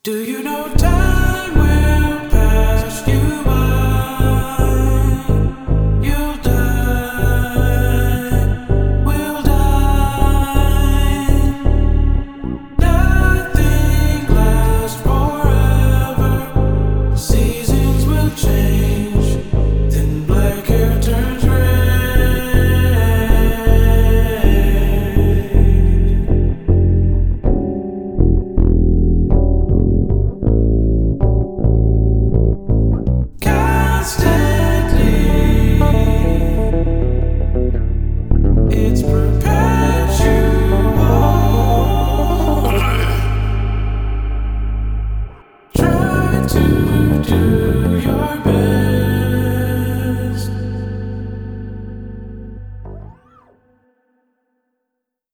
Do you know time will pass you by? You'll die, we'll die. Nothing lasts forever. Seasons will change, then black hair turns red. Stay